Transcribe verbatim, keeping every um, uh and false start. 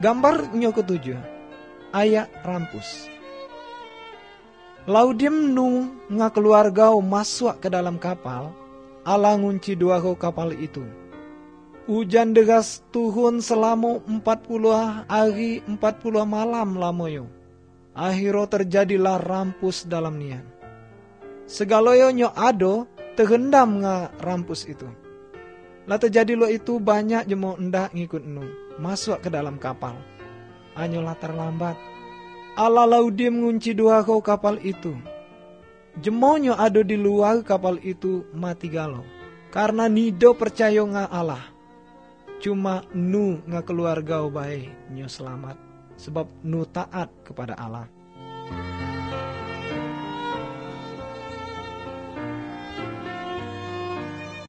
Gambar nyo ketujuh, ayat rampus. Laudim nu nga keluarga masuk ke dalam kapal, Allah ngunci dua kapal itu. Hujan deras turun selama empat puluh hari empat puluh malam lamoyo. Akhirnya terjadilah rampus dalam nian. Segaloyo nyo ado terendam nga rampus itu. Lah terjadi lo itu banyak jemo ndak ngikut nu masuk ke dalam kapal. Anyolah terlambat. Allah laudim ngunci dua kapal itu. Jemonyo ada di luar kapal itu mati galau. Karena nido percaya nga Allah. Cuma nu nga keluarga bae nyo selamat. Sebab nu taat kepada Allah.